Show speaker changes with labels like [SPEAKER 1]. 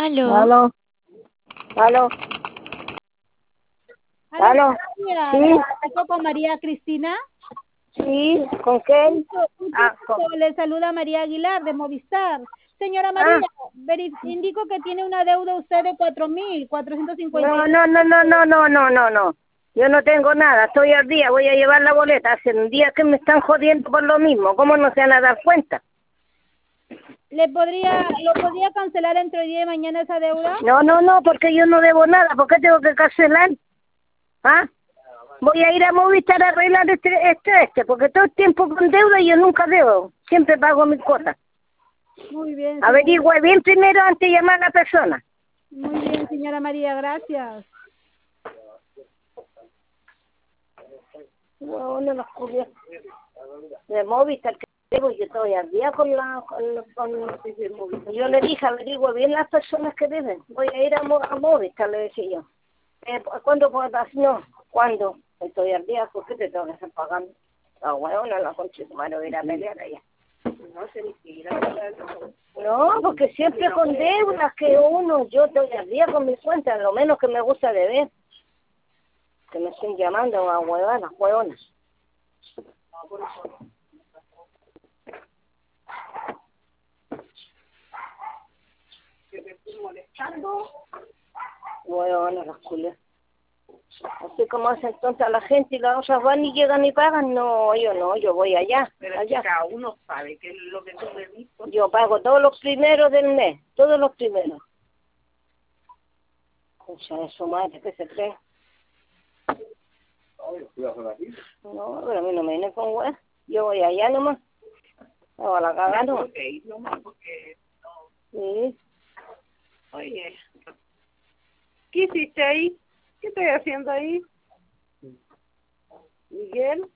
[SPEAKER 1] Aló.
[SPEAKER 2] Aló, aló, aló. Sí,
[SPEAKER 3] Con María Cristina.
[SPEAKER 2] sí, ¿con qué?
[SPEAKER 3] Le saluda María Aguilar de Movistar. Señora
[SPEAKER 2] Ah,
[SPEAKER 3] María, indico que tiene una deuda usted de 4.450.
[SPEAKER 2] no, no, no, no, no, no, no, no, no. Yo no tengo nada, estoy al día, voy a llevar la boleta. Hace un día que me están jodiendo por lo mismo, ¿cómo no se van a dar cuenta?
[SPEAKER 3] ¿Lo podría cancelar entre hoy día y mañana esa deuda?
[SPEAKER 2] No, no, no, porque yo no debo nada, ¿por qué tengo que cancelar? ¿Ah? Voy a ir a Movistar a arreglar porque todo el tiempo con deuda y yo nunca debo, siempre pago mis cosas.
[SPEAKER 3] Muy bien,
[SPEAKER 2] Averigüe bien primero antes de llamar a la persona.
[SPEAKER 3] muy bien, señora María, gracias.
[SPEAKER 2] No, no las cubrió. De Movistar que debo, yo estoy al día yo le dije, averigüe bien las personas que deben. Voy a ir a Movistar, le decía yo. ¿Cuándo puedo? No, ¿cuándo? Estoy al día, ¿por qué te tengo que estar pagando? La huevona, la concha de tu madre, voy a ir a pelear allá. No, porque siempre con deudas que yo estoy al día con mi cuenta, lo menos que me gusta de ver. Que me estén llamando a huevonas, huevonas. Que me estoy molestando. Huevonas, las culias. Así como hacen tonta la gente y las otras van y llegan y pagan, no, yo voy allá.
[SPEAKER 4] Pero
[SPEAKER 2] allá.
[SPEAKER 4] cada uno sabe qué es lo que tú le dices.
[SPEAKER 2] Yo pago todos los primeros del mes, todos los primeros. Concha de su madre, ¿qué se cree? No, pero a mí no me viene con hueá. Yo voy allá nomás. No, a la cagada nomás.
[SPEAKER 4] Porque
[SPEAKER 2] Sí.
[SPEAKER 4] oye, ¿qué hiciste ahí? ¿Qué estoy haciendo ahí? Miguel.